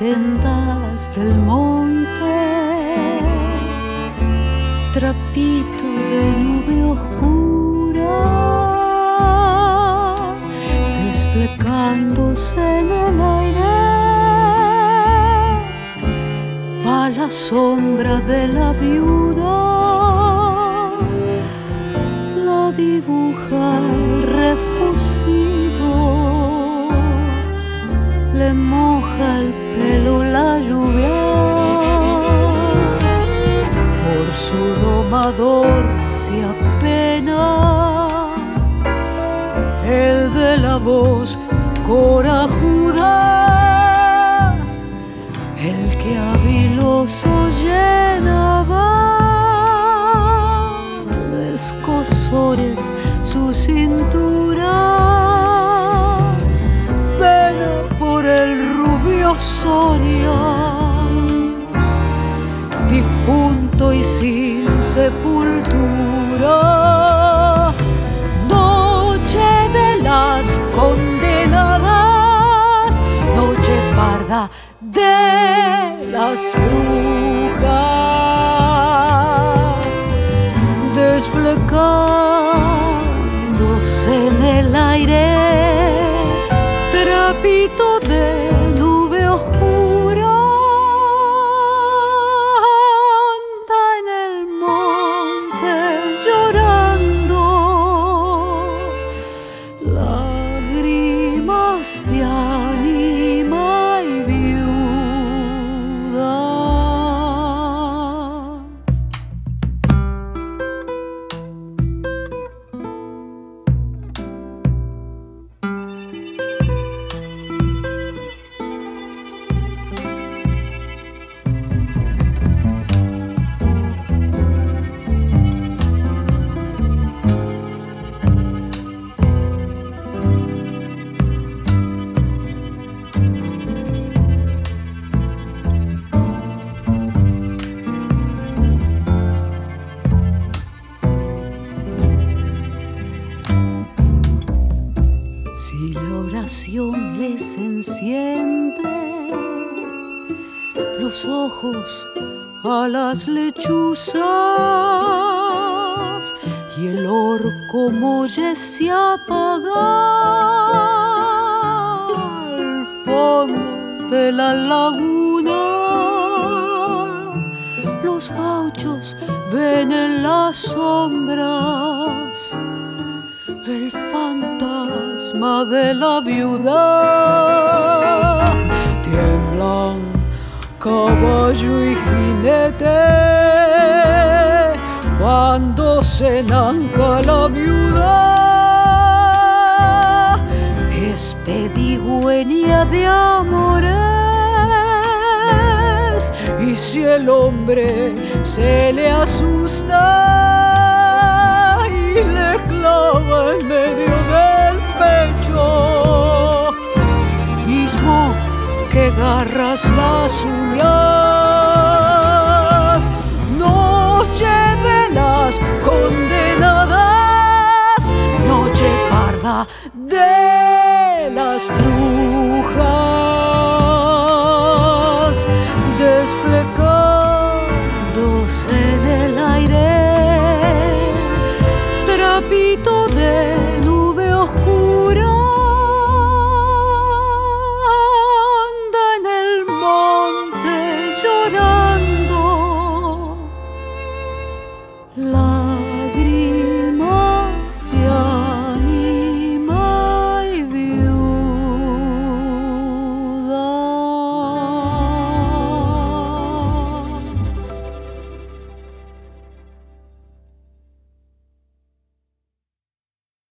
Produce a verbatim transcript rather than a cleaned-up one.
sendas del monte, trapito de nube oscura, desflecándose en el aire, va la sombra de la viuda, la dibuja el refugido, le moja el pelo la lluvia, por su domador se apena, el de la voz corajuda, el que habiloso llenaba de escozores su cintura, pena por el rubio Soria, difunto y sin sepultura. Noche de las condenadas, noche parda de las brujas, desflecándose en el aire, trapito de nube oscura, anda en el monte llorando, lágrimas de ánima y viuda. Si la oración les enciende los ojos a las lechuzas y el orco molle se apaga al fondo de la laguna, los gauchos ven en las sombras el fantasma de la viuda, tiemblan caballo y jinete cuando se nanca la viuda, es pedigüeña de amores, y si el hombre se le asusta y le clava en medio del pecho, mismo que garras las uñas, noche de las condenadas, noche parda de las brujas, desflecada